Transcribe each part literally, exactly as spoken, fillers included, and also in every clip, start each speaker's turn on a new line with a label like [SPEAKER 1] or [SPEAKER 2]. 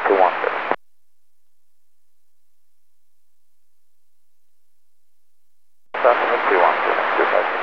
[SPEAKER 1] two one seven. Southern two one seven, two five six.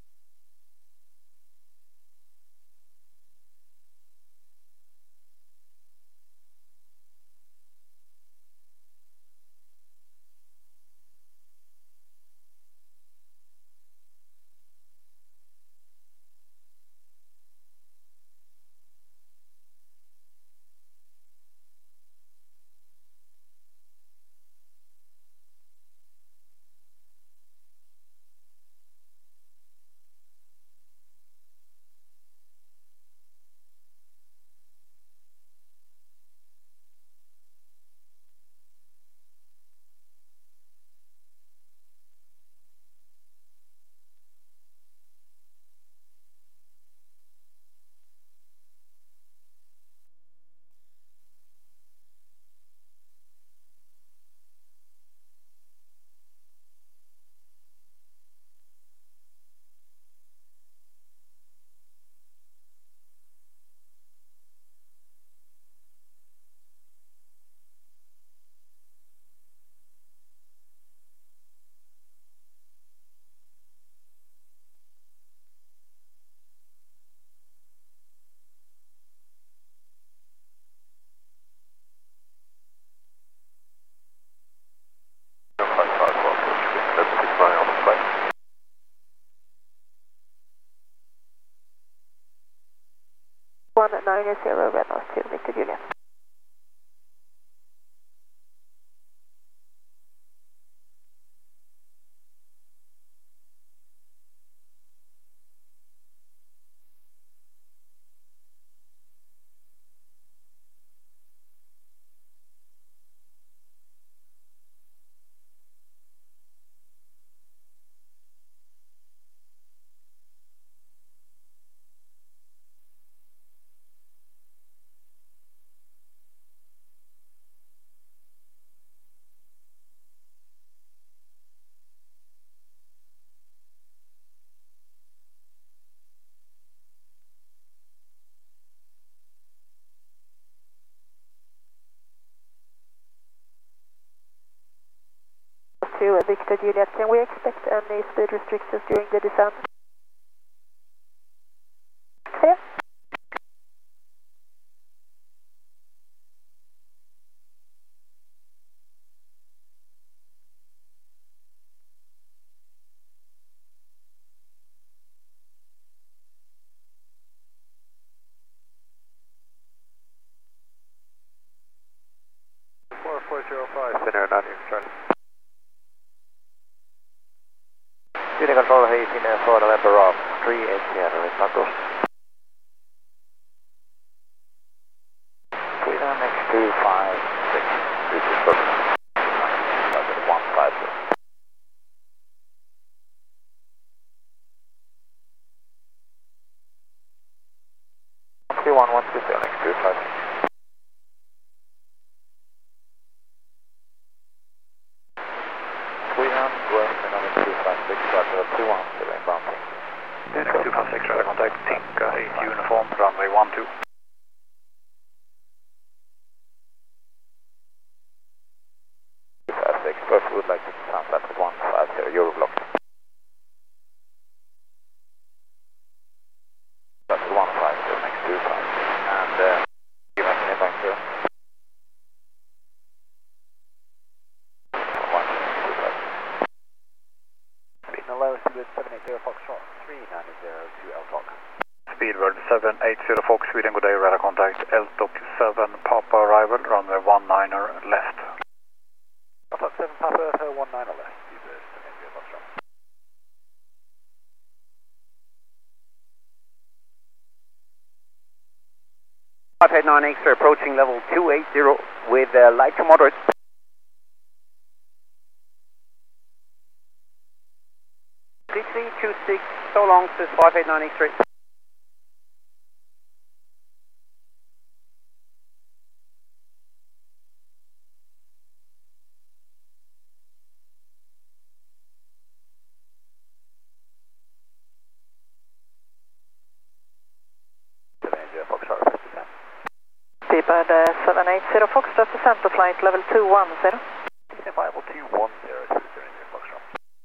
[SPEAKER 2] one nine zero Renault two, Mister Julian. To Victor Juliet, can we expect any speed restrictions during the descent? Clear.
[SPEAKER 1] four four zero five, Finnair nine X Charlie. Unit control, Hayes in for November of three eight Sierra, with Marcos. Sweden X two five six, this is perfect. one five zero. three one one two seven X two five six. Sweden West Dynamic two five six, Radar two one seven, bouncing.
[SPEAKER 3] Dynamic two five six, radar contact, Tinka eight uniform, runway one two.
[SPEAKER 1] two five six, first would like to sound at one five zero, Euro blocked. That's one five zero, next two five, and uh, you have any bank there? one two five. Speed low, speed seven eight zero Foxtrot, three nine zero to L T O C.
[SPEAKER 3] Speedbird seven eight zero Fox, Sweden, good day, radar contact, L T O C seven, Papa arrival, runway one niner left.
[SPEAKER 1] L T O C seven, Papa, one niner left, Speedbird seven eight zero Foxtrot.
[SPEAKER 4] five eight nine X-ray approaching level two eight zero with uh, light to moderate. three three two six, so long, says five eight nine X-ray.
[SPEAKER 2] Pipa answered, uh, seven eight zero Foxtrot, descent to flight level two one zero.
[SPEAKER 1] Arrival two one zero, two zero zero Foxtrot.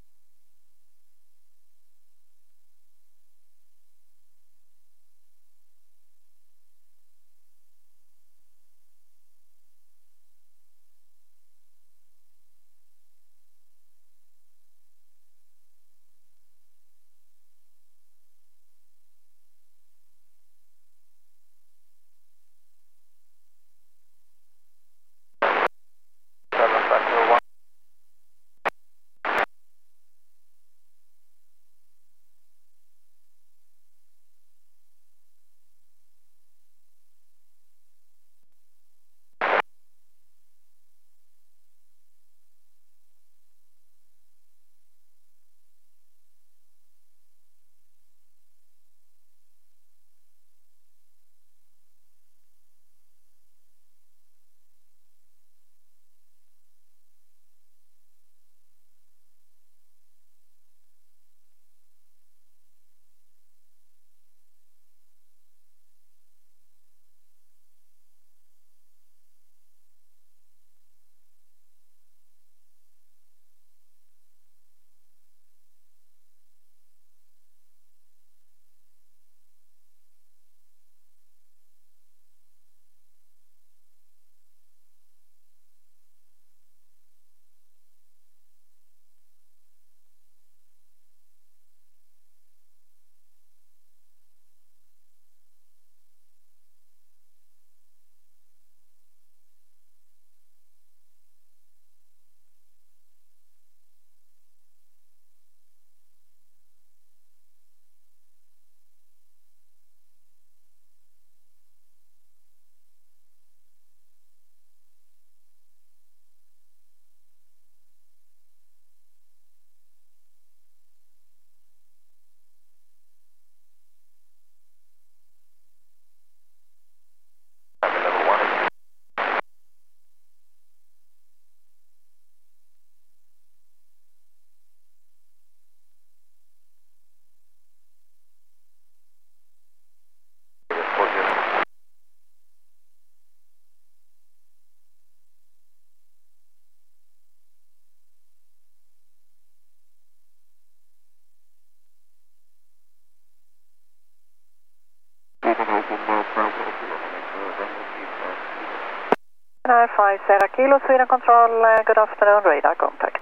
[SPEAKER 2] nine five Sierra Kilo, Sweden Control, uh, good afternoon, radar contact.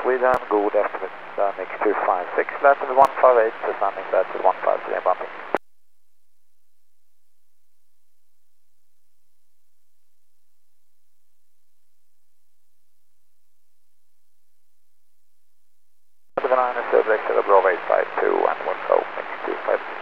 [SPEAKER 1] Sweden, good afternoon, uh, X two five six, latitude one five eight, descending latitude one five three, bumping. seven nine, Silver X, Bravo eight five two, and we'll go X two five six.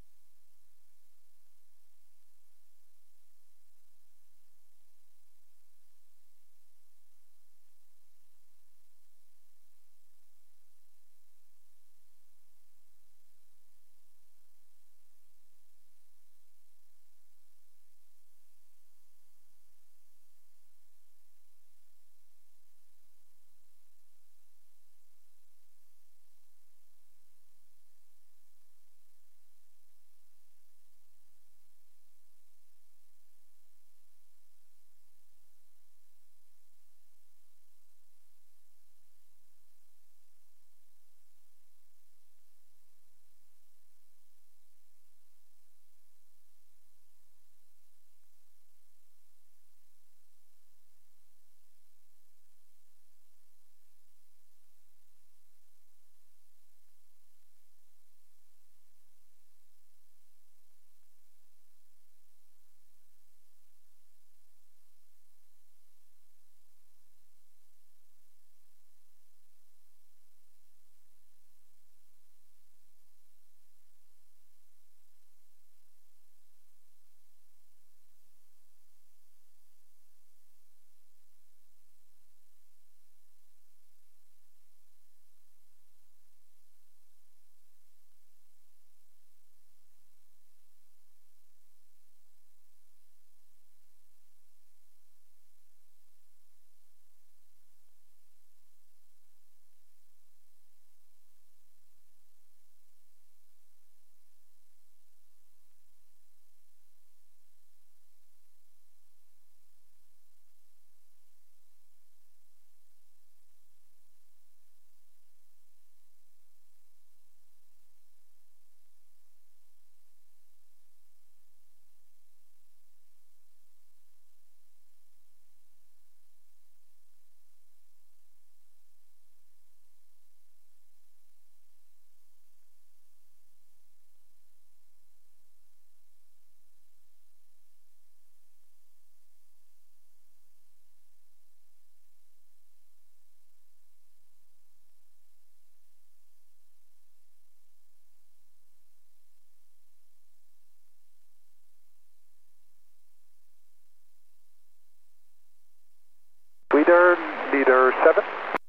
[SPEAKER 3] Leader, leader seven.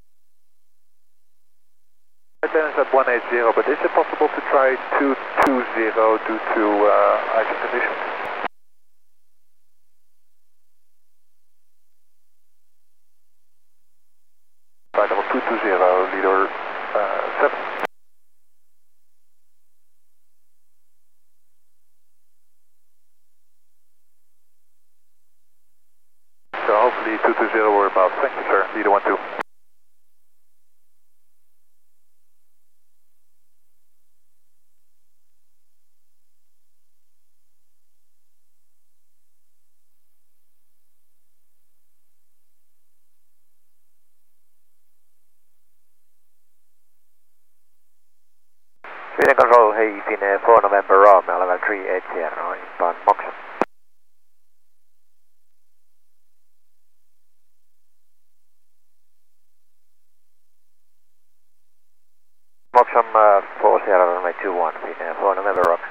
[SPEAKER 3] Attendance at one eighty, but is it possible to try two two zero due to uh, icing conditions? Flight level two two zero, leader uh, seven. So hopefully two two zero or above. Thank you, sir. Leader one two.
[SPEAKER 4] Sweden Control, hej, Finne four November Ram, level three eight zero, inbound Moxon. Moxon uh, four zero runway two one, Finne four November Ram.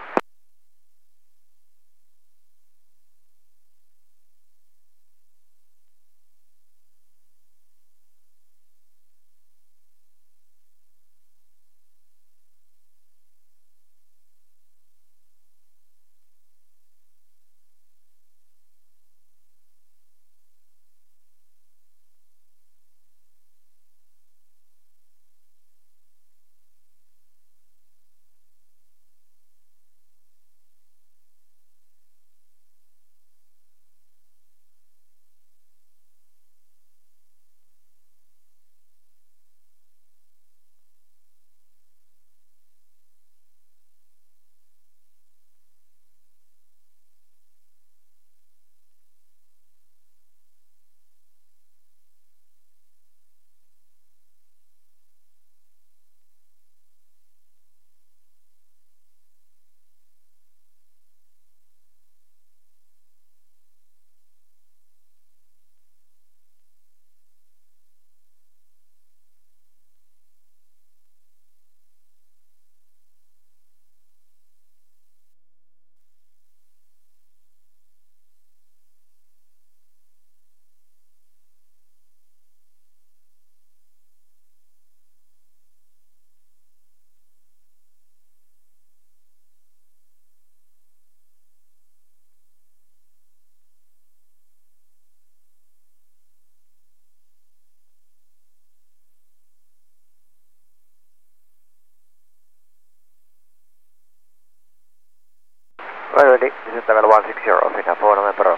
[SPEAKER 4] Fly ready, this is level one six zero, Flight four November.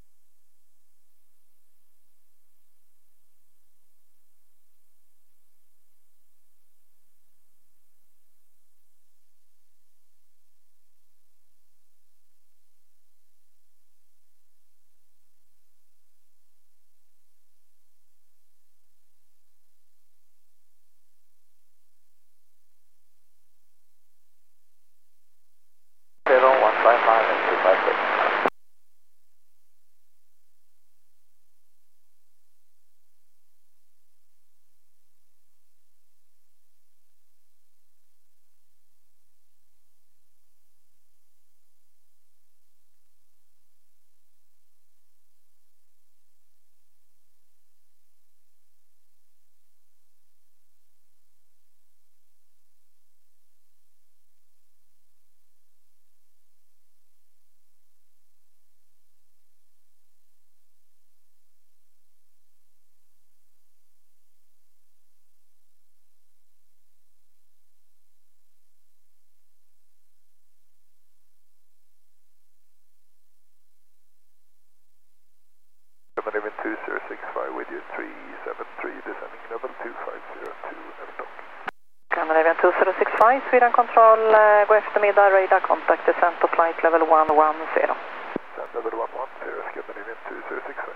[SPEAKER 1] zero one five five and two five six.
[SPEAKER 5] Eleven two zero six five with you three seven three descending level two five zero two F-Dock.
[SPEAKER 2] Scandinavian two zero six five, Sweden Control, uh, god eftermiddag, radar contact, descent to flight level one one zero.
[SPEAKER 5] Descent level one one zero, Scandinavian two zero six five.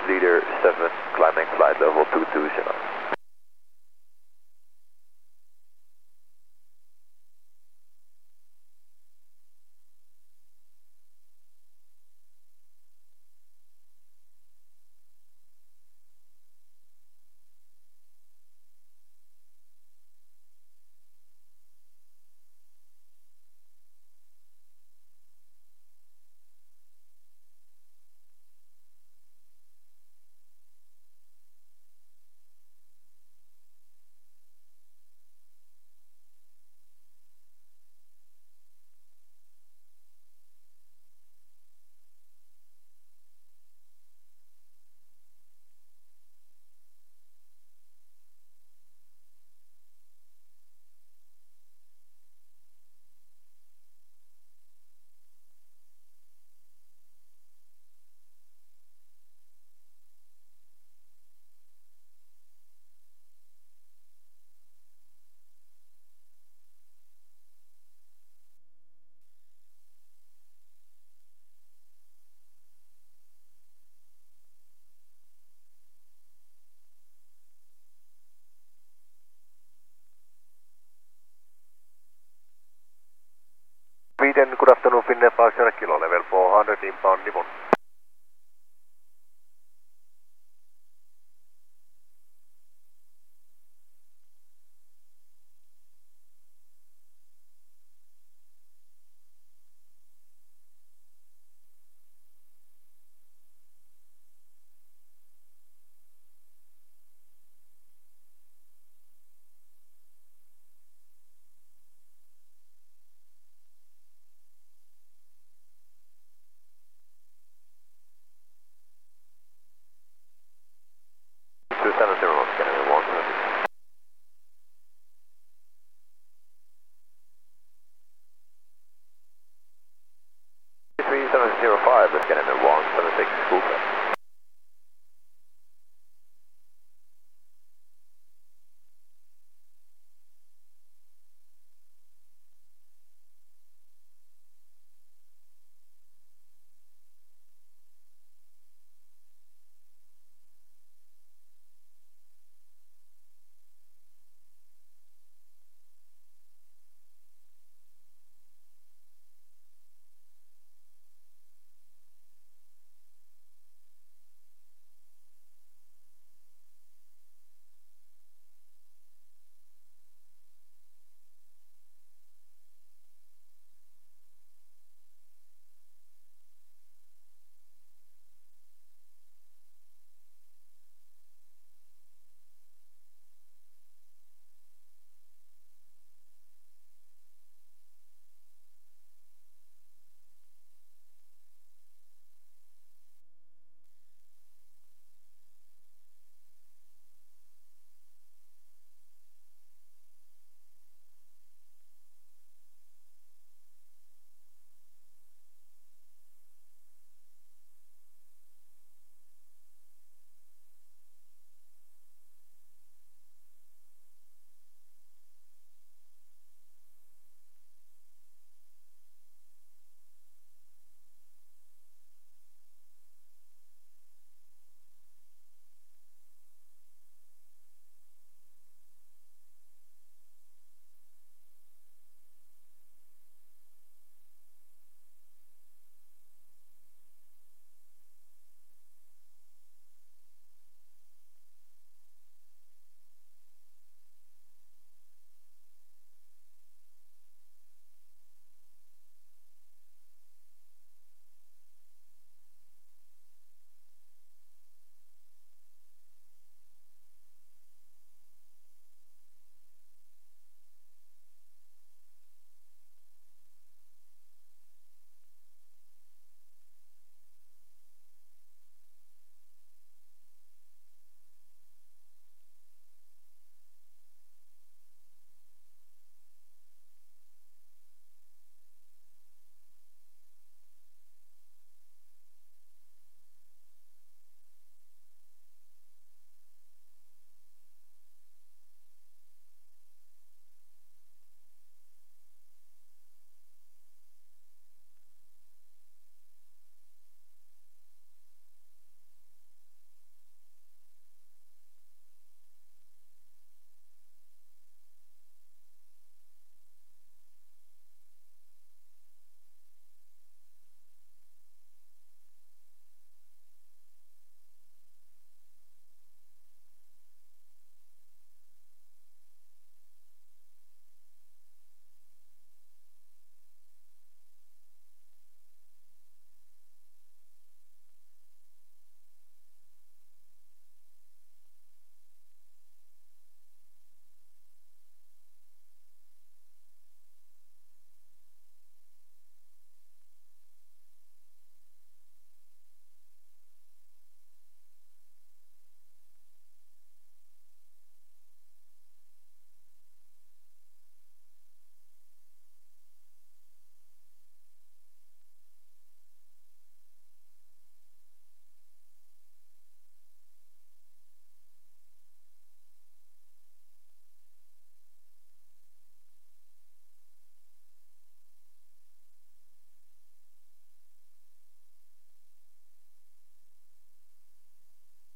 [SPEAKER 1] leader seven, climbing flight level two two zero.
[SPEAKER 5] Sweden, good afternoon, Finnair Falcon, kilo level four hundred inbound Nippon.
[SPEAKER 1] two seven zero, scanning one seven six. three seven zero five, scanning one seven six, full set.